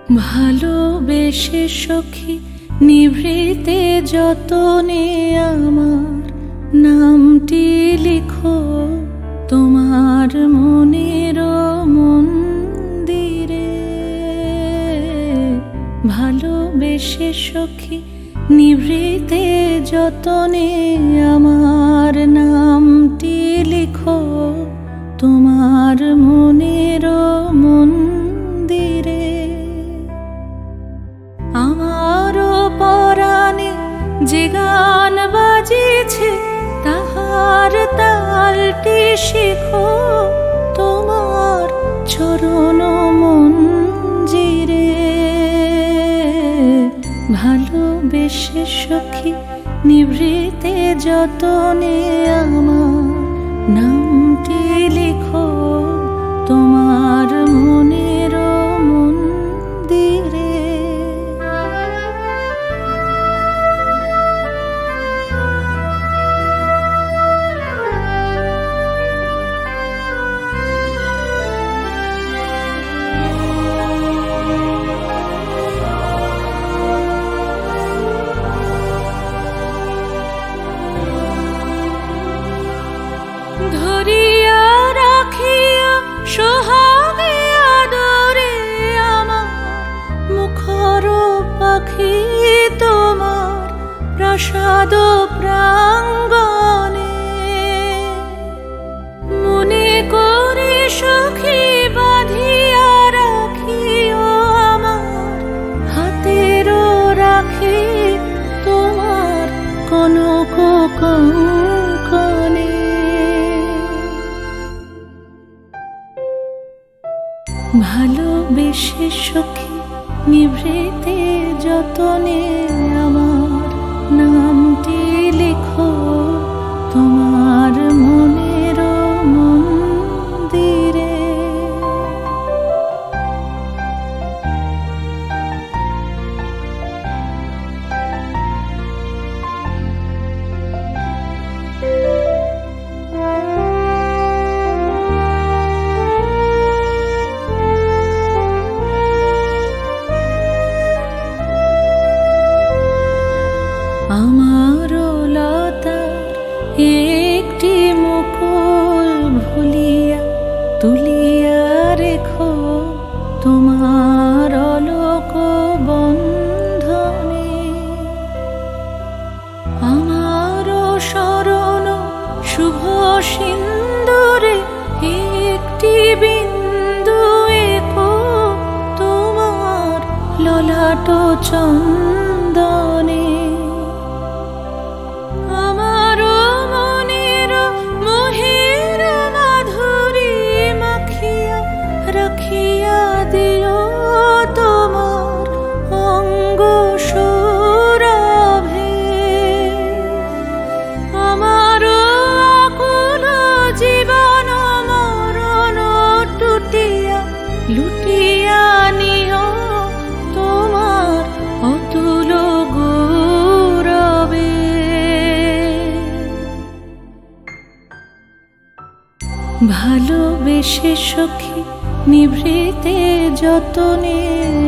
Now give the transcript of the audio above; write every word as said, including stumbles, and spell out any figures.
ভালোবেসে সখী নিভৃতে যতনে আমার নামটি লিখো তোমার মনের মন্দিরে। ভালোবেসে সখী নিভৃতে যতনে আমার নামটি লিখো তোমার মনের মন্দিরে। আমারও পরাণে যে গান বাজিছে তাহার তালটি শিখো তোমার চরণ মঞ্জিরে। ভালোবেসে সখী নিভৃতে যতনে আমার নামটি লিখো তোমার মনের মন্দিরে। ধরিয়া রাখিয়া সোহাগে আদরে আমার মুখর পাখি তোমার প্রাসাদ প্রাঙ্গণে। মনে করে সখী বাঁধিয়া রাখিও আমার হাতের রাখি তোমার কনক কঙ্কণে। ভালোবেসে সখী নিভৃতে যতনে আমার নামটি লিখো তোমার মনের মন্দিরে। আমার লতার একটি মুকুল ভুলিয়া তুলিয়া রেখো তোমার অলোক বন্ধনে। আমার শরণ শুভ সিন্দুরে একটি বিন্দু এঁকো তোমার ললাট চন্দনে। রাখিয়া দিও তোমার অঙ্গ সৌরভে। আমার আকুল জীবন মরণ টুটিয়া লুটিয়া নিও তোমার অতুল গৌরবে। ভালোবেসে সখী নিভৃতে যতনে